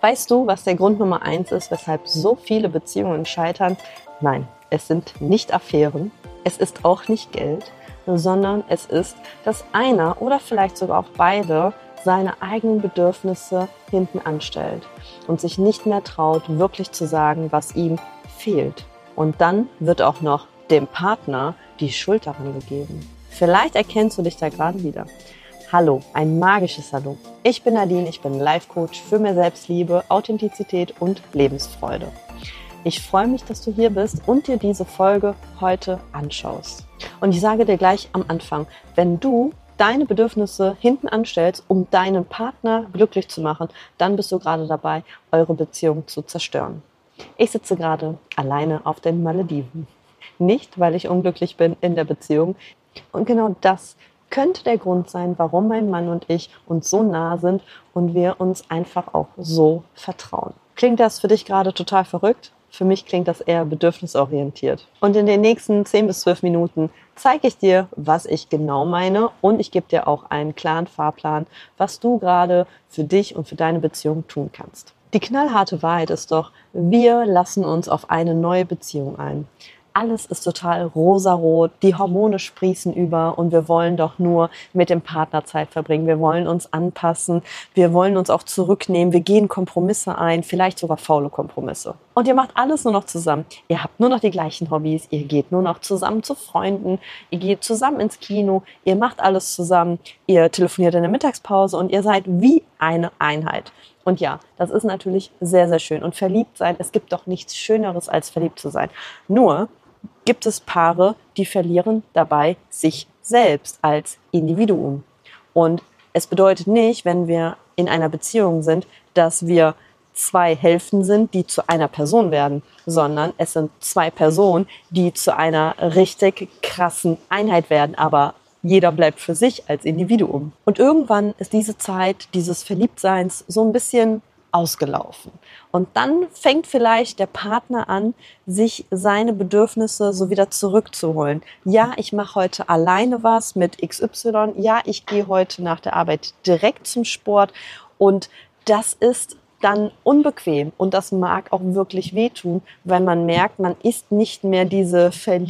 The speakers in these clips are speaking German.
Weißt du, was der Grund Nummer 1 ist, weshalb so viele Beziehungen scheitern? Nein, es sind nicht Affären, es ist auch nicht Geld, sondern es ist, dass einer oder vielleicht sogar auch beide seine eigenen Bedürfnisse hinten anstellt und sich nicht mehr traut, wirklich zu sagen, was ihm fehlt. Und dann wird auch noch dem Partner die Schuld daran gegeben. Vielleicht erkennst du dich da gerade wieder. Hallo, ein magisches Hallo. Ich bin Nadine, ich bin Life-Coach für mehr Selbstliebe, Authentizität und Lebensfreude. Ich freue mich, dass du hier bist und dir diese Folge heute anschaust. Und ich sage dir gleich am Anfang, wenn du deine Bedürfnisse hinten anstellst, um deinen Partner glücklich zu machen, dann bist du gerade dabei, eure Beziehung zu zerstören. Ich sitze gerade alleine auf den Malediven. Nicht, weil ich unglücklich bin in der Beziehung. Und genau das könnte der Grund sein, warum mein Mann und ich uns so nah sind und wir uns einfach auch so vertrauen. Klingt das für dich gerade total verrückt? Für mich klingt das eher bedürfnisorientiert. Und in den nächsten 10 bis 12 Minuten zeige ich dir, was ich genau meine, und ich gebe dir auch einen klaren Fahrplan, was du gerade für dich und für deine Beziehung tun kannst. Die knallharte Wahrheit ist doch, wir lassen uns auf eine neue Beziehung ein. Alles ist total rosarot, die Hormone sprießen über und wir wollen doch nur mit dem Partner Zeit verbringen. Wir wollen uns anpassen, wir wollen uns auch zurücknehmen, wir gehen Kompromisse ein, vielleicht sogar faule Kompromisse. Und ihr macht alles nur noch zusammen. Ihr habt nur noch die gleichen Hobbys, ihr geht nur noch zusammen zu Freunden, ihr geht zusammen ins Kino, ihr macht alles zusammen, ihr telefoniert in der Mittagspause und ihr seid wie eine Einheit. Und ja, das ist natürlich sehr, sehr schön. Und verliebt sein, es gibt doch nichts Schöneres, als verliebt zu sein. Nur gibt es Paare, die verlieren dabei sich selbst als Individuum. Und es bedeutet nicht, wenn wir in einer Beziehung sind, dass wir 2 Hälften sind, die zu einer Person werden, sondern es sind 2 Personen, die zu einer richtig krassen Einheit werden, aber jeder bleibt für sich als Individuum. Und irgendwann ist diese Zeit dieses Verliebtseins so ein bisschen ausgelaufen. Und dann fängt vielleicht der Partner an, sich seine Bedürfnisse so wieder zurückzuholen. Ja, ich mache heute alleine was mit XY. Ja, ich gehe heute nach der Arbeit direkt zum Sport. Und das ist dann unbequem und das mag auch wirklich wehtun, weil man merkt, man ist nicht mehr diese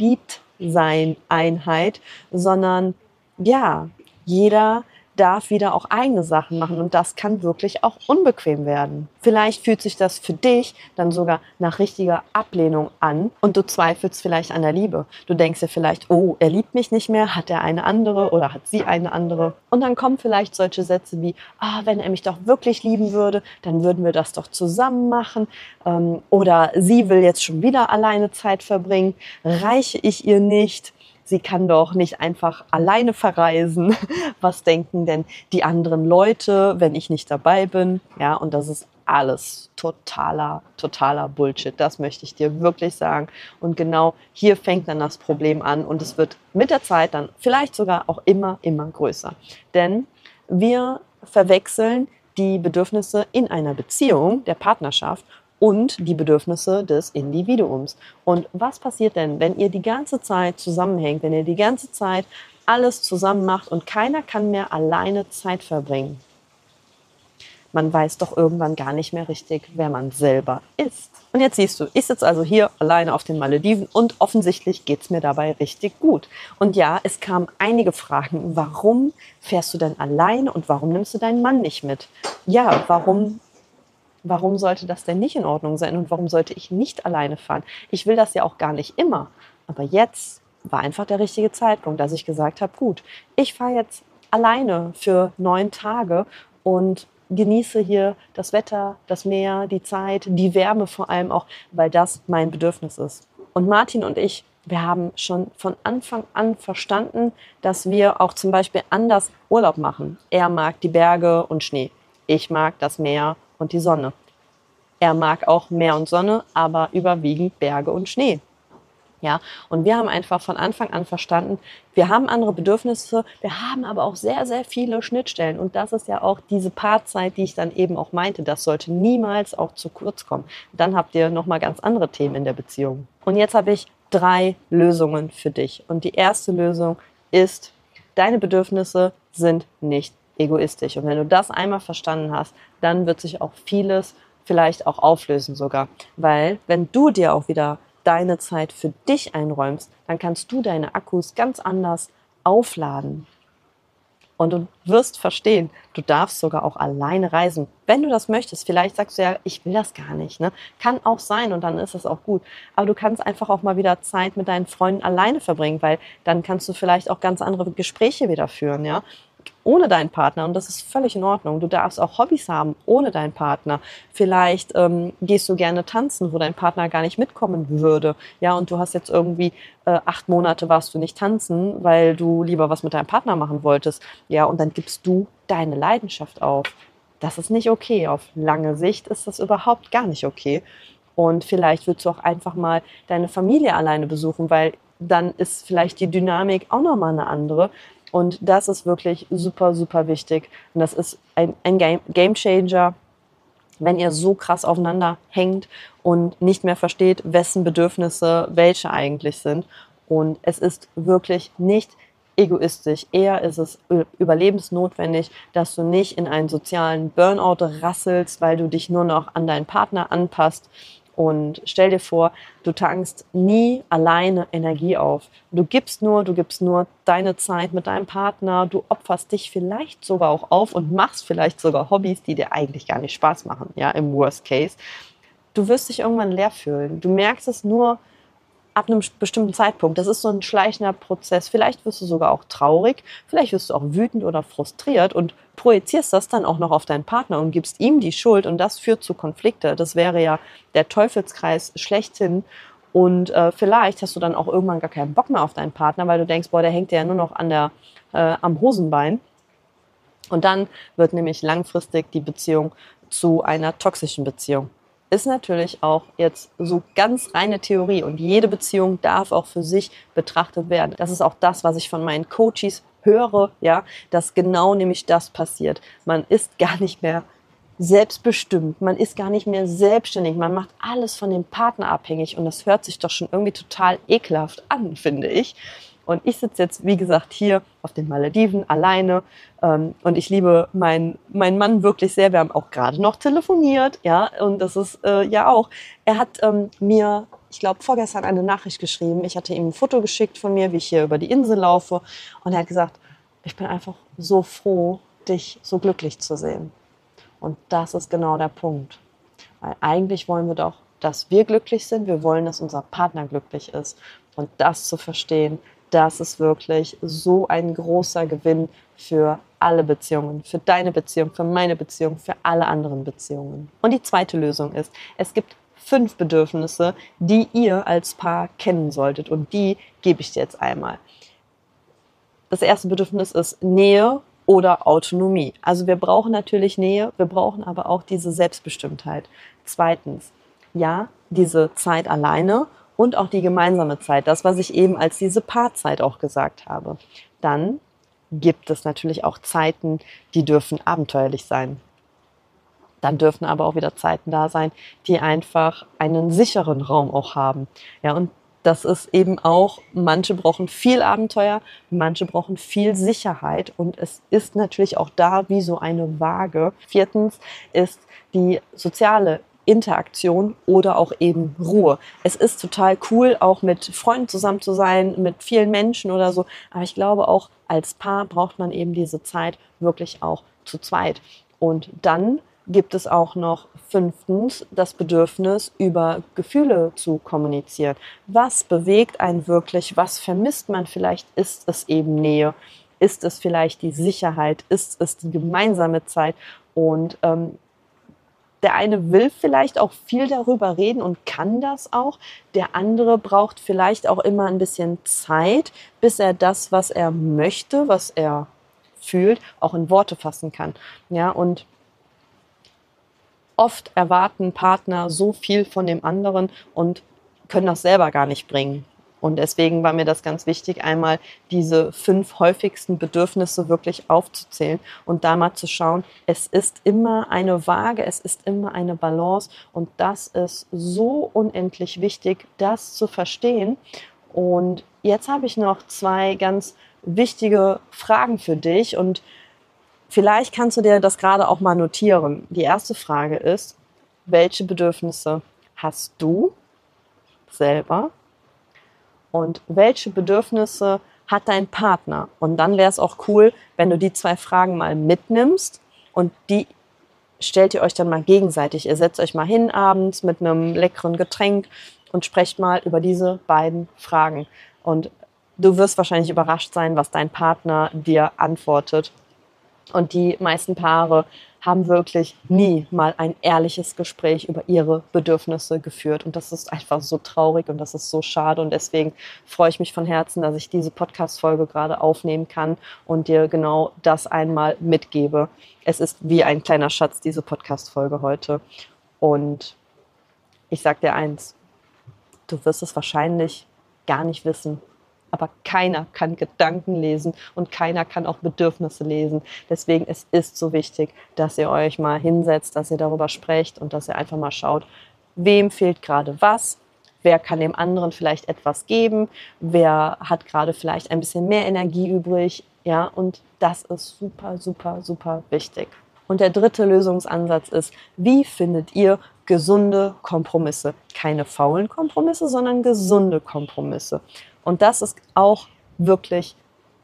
Verliebtsein-Einheit, sondern ja, jeder darf wieder auch eigene Sachen machen und das kann wirklich auch unbequem werden. Vielleicht fühlt sich das für dich dann sogar nach richtiger Ablehnung an und du zweifelst vielleicht an der Liebe. Du denkst dir vielleicht, oh, er liebt mich nicht mehr, hat er eine andere oder hat sie eine andere? Und dann kommen vielleicht solche Sätze wie, wenn er mich doch wirklich lieben würde, dann würden wir das doch zusammen machen. Oder sie will jetzt schon wieder alleine Zeit verbringen, reiche ich ihr nicht? Sie kann doch nicht einfach alleine verreisen. Was denken denn die anderen Leute, wenn ich nicht dabei bin? Ja, und das ist alles totaler Bullshit. Das möchte ich dir wirklich sagen. Und genau hier fängt dann das Problem an. Und es wird mit der Zeit dann vielleicht sogar auch immer größer. Denn wir verwechseln die Bedürfnisse in einer Beziehung, der Partnerschaft, und die Bedürfnisse des Individuums. Und was passiert denn, wenn ihr die ganze Zeit zusammenhängt, wenn ihr die ganze Zeit alles zusammen macht und keiner kann mehr alleine Zeit verbringen? Man weiß doch irgendwann gar nicht mehr richtig, wer man selber ist. Und jetzt siehst du, ich sitze also hier alleine auf den Malediven und offensichtlich geht es mir dabei richtig gut. Und ja, es kamen einige Fragen. Warum fährst du denn alleine und warum nimmst du deinen Mann nicht mit? Ja, Warum sollte das denn nicht in Ordnung sein und warum sollte ich nicht alleine fahren? Ich will das ja auch gar nicht immer. Aber jetzt war einfach der richtige Zeitpunkt, dass ich gesagt habe, gut, ich fahre jetzt alleine für 9 Tage und genieße hier das Wetter, das Meer, die Zeit, die Wärme vor allem auch, weil das mein Bedürfnis ist. Und Martin und ich, wir haben schon von Anfang an verstanden, dass wir auch zum Beispiel anders Urlaub machen. Er mag die Berge und Schnee. Ich mag das Meer und die Sonne. Er mag auch Meer und Sonne, aber überwiegend Berge und Schnee. Ja, und wir haben einfach von Anfang an verstanden, wir haben andere Bedürfnisse, wir haben aber auch sehr, sehr viele Schnittstellen. Und das ist ja auch diese Paarzeit, die ich dann eben auch meinte, das sollte niemals auch zu kurz kommen. Dann habt ihr nochmal ganz andere Themen in der Beziehung. Und jetzt habe ich 3 Lösungen für dich. Und die erste Lösung ist, deine Bedürfnisse sind nicht egoistisch. Und wenn du das einmal verstanden hast, dann wird sich auch vieles vielleicht auch auflösen sogar. Weil wenn du dir auch wieder deine Zeit für dich einräumst, dann kannst du deine Akkus ganz anders aufladen. Und du wirst verstehen, du darfst sogar auch alleine reisen. Wenn du das möchtest, vielleicht sagst du ja, ich will das gar nicht. Ne? Kann auch sein und dann ist es auch gut. Aber du kannst einfach auch mal wieder Zeit mit deinen Freunden alleine verbringen, weil dann kannst du vielleicht auch ganz andere Gespräche wieder führen, ja, ohne deinen Partner. Und das ist völlig in Ordnung. Du darfst auch Hobbys haben ohne deinen Partner. Vielleicht gehst du gerne tanzen, wo dein Partner gar nicht mitkommen würde. Ja, und du hast jetzt irgendwie 8 Monate warst du nicht tanzen, weil du lieber was mit deinem Partner machen wolltest. Ja, und dann gibst du deine Leidenschaft auf. Das ist nicht okay. Auf lange Sicht ist das überhaupt gar nicht okay. Und vielleicht willst du auch einfach mal deine Familie alleine besuchen, weil dann ist vielleicht die Dynamik auch nochmal eine andere. Und das ist wirklich super, super wichtig. Und das ist ein Game Changer, wenn ihr so krass aufeinander hängt und nicht mehr versteht, wessen Bedürfnisse welche eigentlich sind. Und es ist wirklich nicht egoistisch. Eher ist es überlebensnotwendig, dass du nicht in einen sozialen Burnout rasselst, weil du dich nur noch an deinen Partner anpasst. Und stell dir vor, du tankst nie alleine Energie auf. Du gibst nur deine Zeit mit deinem Partner. Du opferst dich vielleicht sogar auch auf und machst vielleicht sogar Hobbys, die dir eigentlich gar nicht Spaß machen, ja, im Worst Case. Du wirst dich irgendwann leer fühlen. Du merkst es nur ab einem bestimmten Zeitpunkt. Das ist so ein schleichender Prozess. Vielleicht wirst du sogar auch traurig, vielleicht wirst du auch wütend oder frustriert und projizierst das dann auch noch auf deinen Partner und gibst ihm die Schuld und das führt zu Konflikte. Das wäre ja der Teufelskreis schlechthin. Und vielleicht hast du dann auch irgendwann gar keinen Bock mehr auf deinen Partner, weil du denkst, boah, der hängt ja nur noch am Hosenbein. Und dann wird nämlich langfristig die Beziehung zu einer toxischen Beziehung. Ist natürlich auch jetzt so ganz reine Theorie und jede Beziehung darf auch für sich betrachtet werden. Das ist auch das, was ich von meinen Coaches höre, ja, dass genau nämlich das passiert. Man ist gar nicht mehr selbstbestimmt, man ist gar nicht mehr selbstständig, man macht alles von dem Partner abhängig und das hört sich doch schon irgendwie total ekelhaft an, finde ich. Und ich sitze jetzt, wie gesagt, hier auf den Malediven alleine und ich liebe meinen Mann wirklich sehr. Wir haben auch gerade noch telefoniert, ja, und das ist ja auch. Er hat mir, ich glaube, vorgestern eine Nachricht geschrieben. Ich hatte ihm ein Foto geschickt von mir, wie ich hier über die Insel laufe und er hat gesagt, ich bin einfach so froh, dich so glücklich zu sehen. Und das ist genau der Punkt. Weil eigentlich wollen wir doch, dass wir glücklich sind. Wir wollen, dass unser Partner glücklich ist. Und das zu verstehen, das ist wirklich so ein großer Gewinn für alle Beziehungen, für deine Beziehung, für meine Beziehung, für alle anderen Beziehungen. Und die zweite Lösung ist, es gibt 5 Bedürfnisse, die ihr als Paar kennen solltet. Und die gebe ich dir jetzt einmal. Das erste Bedürfnis ist Nähe oder Autonomie. Also wir brauchen natürlich Nähe, wir brauchen aber auch diese Selbstbestimmtheit. Zweitens, ja, diese Zeit alleine und auch die gemeinsame Zeit, das, was ich eben als diese Paarzeit auch gesagt habe. Dann gibt es natürlich auch Zeiten, die dürfen abenteuerlich sein. Dann dürfen aber auch wieder Zeiten da sein, die einfach einen sicheren Raum auch haben. Ja, und das ist eben auch, manche brauchen viel Abenteuer, manche brauchen viel Sicherheit und es ist natürlich auch da wie so eine Waage. Viertens ist die soziale Interaktion oder auch eben Ruhe. Es ist total cool, auch mit Freunden zusammen zu sein, mit vielen Menschen oder so, aber ich glaube auch als Paar braucht man eben diese Zeit wirklich auch zu zweit. Und dann gibt es auch noch 5. das Bedürfnis, über Gefühle zu kommunizieren. Was bewegt einen wirklich? Was vermisst man vielleicht? Ist es eben Nähe? Ist es vielleicht die Sicherheit? Ist es die gemeinsame Zeit? Und der eine will vielleicht auch viel darüber reden und kann das auch. Der andere braucht vielleicht auch immer ein bisschen Zeit, bis er das, was er möchte, was er fühlt, auch in Worte fassen kann. Ja, und oft erwarten Partner so viel von dem anderen und können das selber gar nicht bringen. Und deswegen war mir das ganz wichtig, einmal diese 5 häufigsten Bedürfnisse wirklich aufzuzählen und da mal zu schauen, es ist immer eine Waage, es ist immer eine Balance und das ist so unendlich wichtig, das zu verstehen. Und jetzt habe ich noch 2 ganz wichtige Fragen für dich und vielleicht kannst du dir das gerade auch mal notieren. Die erste Frage ist, welche Bedürfnisse hast du selber und welche Bedürfnisse hat dein Partner? Und dann wäre es auch cool, wenn du die 2 Fragen mal mitnimmst und die stellt ihr euch dann mal gegenseitig. Ihr setzt euch mal hin abends mit einem leckeren Getränk und sprecht mal über diese beiden Fragen. Und du wirst wahrscheinlich überrascht sein, was dein Partner dir antwortet. Und die meisten Paare haben wirklich nie mal ein ehrliches Gespräch über ihre Bedürfnisse geführt. Und das ist einfach so traurig und das ist so schade. Und deswegen freue ich mich von Herzen, dass ich diese Podcast-Folge gerade aufnehmen kann und dir genau das einmal mitgebe. Es ist wie ein kleiner Schatz, diese Podcast-Folge heute. Und ich sage dir eins, du wirst es wahrscheinlich gar nicht wissen. Aber keiner kann Gedanken lesen und keiner kann auch Bedürfnisse lesen. Deswegen es ist so wichtig, dass ihr euch mal hinsetzt, dass ihr darüber sprecht und dass ihr einfach mal schaut, wem fehlt gerade was, wer kann dem anderen vielleicht etwas geben, wer hat gerade vielleicht ein bisschen mehr Energie übrig. Ja, und das ist super, super, super wichtig. Und der 3. Lösungsansatz ist, wie findet ihr gesunde Kompromisse? Keine faulen Kompromisse, sondern gesunde Kompromisse. Und das ist auch wirklich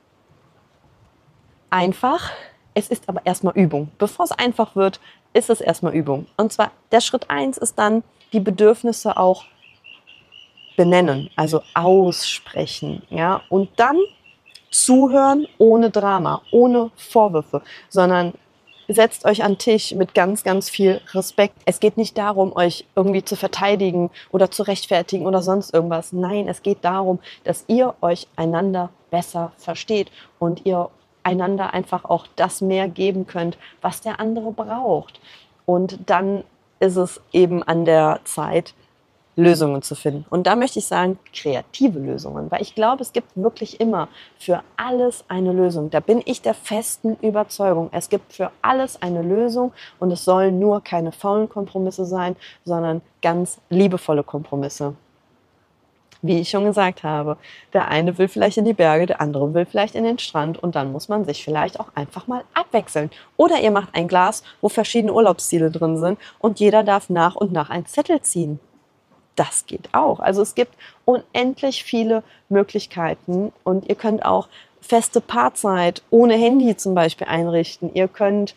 einfach. Es ist aber erstmal Übung. Bevor es einfach wird, ist es erstmal Übung. Und zwar der Schritt 1 ist dann, die Bedürfnisse auch benennen, also aussprechen. Ja? Und dann zuhören ohne Drama, ohne Vorwürfe, sondern setzt euch an den Tisch mit ganz, ganz viel Respekt. Es geht nicht darum, euch irgendwie zu verteidigen oder zu rechtfertigen oder sonst irgendwas. Nein, es geht darum, dass ihr euch einander besser versteht und ihr einander einfach auch das mehr geben könnt, was der andere braucht. Und dann ist es eben an der Zeit, Lösungen zu finden. Und da möchte ich sagen, kreative Lösungen, weil ich glaube, es gibt wirklich immer für alles eine Lösung. Da bin ich der festen Überzeugung. Es gibt für alles eine Lösung und es sollen nur keine faulen Kompromisse sein, sondern ganz liebevolle Kompromisse. Wie ich schon gesagt habe, der eine will vielleicht in die Berge, der andere will vielleicht in den Strand und dann muss man sich vielleicht auch einfach mal abwechseln. Oder ihr macht ein Glas, wo verschiedene Urlaubsziele drin sind und jeder darf nach und nach einen Zettel ziehen. Das geht auch. Also es gibt unendlich viele Möglichkeiten und ihr könnt auch feste Paarzeit ohne Handy zum Beispiel einrichten. Ihr könnt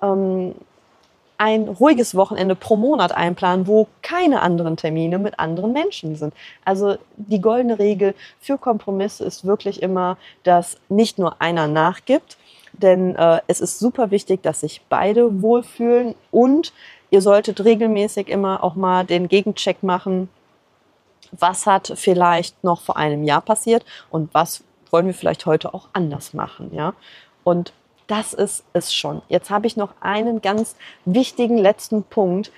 ein ruhiges Wochenende pro Monat einplanen, wo keine anderen Termine mit anderen Menschen sind. Also die goldene Regel für Kompromisse ist wirklich immer, dass nicht nur einer nachgibt, denn es ist super wichtig, dass sich beide wohlfühlen und ihr solltet regelmäßig immer auch mal den Gegencheck machen, was hat vielleicht noch vor einem Jahr passiert und was wollen wir vielleicht heute auch anders machen. Ja? Und das ist es schon. Jetzt habe ich noch einen ganz wichtigen letzten Punkt.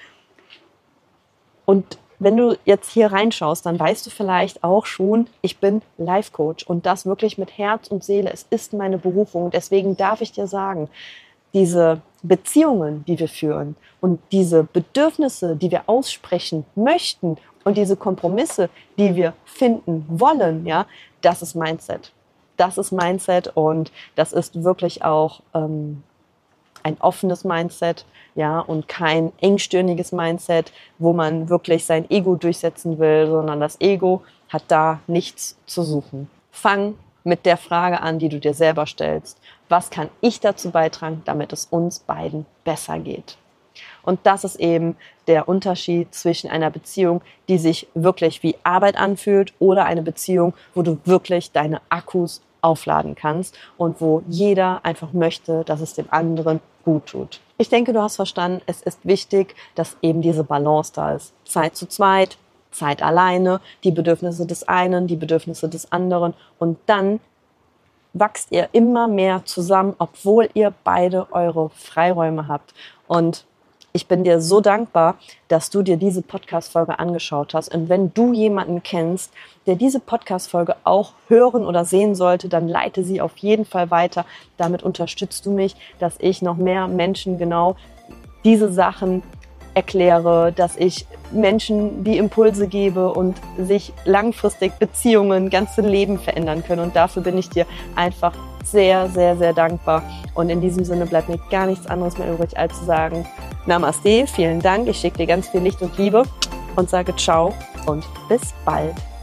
Und wenn du jetzt hier reinschaust, dann weißt du vielleicht auch schon, ich bin Life Coach und das wirklich mit Herz und Seele. Es ist meine Berufung. Deswegen darf ich dir sagen, diese Beziehungen, die wir führen und diese Bedürfnisse, die wir aussprechen möchten und diese Kompromisse, die wir finden wollen, ja, das ist Mindset. Das ist Mindset und das ist wirklich auch ein offenes Mindset, ja, und kein engstirniges Mindset, wo man wirklich sein Ego durchsetzen will, sondern das Ego hat da nichts zu suchen. Fang mit der Frage an, die du dir selber stellst. Was kann ich dazu beitragen, damit es uns beiden besser geht? Und das ist eben der Unterschied zwischen einer Beziehung, die sich wirklich wie Arbeit anfühlt oder eine Beziehung, wo du wirklich deine Akkus aufladen kannst und wo jeder einfach möchte, dass es dem anderen gut tut. Ich denke, du hast verstanden, es ist wichtig, dass eben diese Balance da ist. Zeit zu zweit, Zeit alleine, die Bedürfnisse des einen, die Bedürfnisse des anderen und dann wachst ihr immer mehr zusammen, obwohl ihr beide eure Freiräume habt. Und ich bin dir so dankbar, dass du dir diese Podcast-Folge angeschaut hast. Und wenn du jemanden kennst, der diese Podcast-Folge auch hören oder sehen sollte, dann leite sie auf jeden Fall weiter. Damit unterstützt du mich, dass ich noch mehr Menschen genau diese Sachen erkläre, dass ich Menschen die Impulse gebe und sich langfristig Beziehungen, ganze Leben verändern können. Und dafür bin ich dir einfach sehr, sehr, sehr dankbar. Und in diesem Sinne bleibt mir gar nichts anderes mehr übrig, als zu sagen, Namaste, vielen Dank. Ich schicke dir ganz viel Licht und Liebe und sage ciao und bis bald.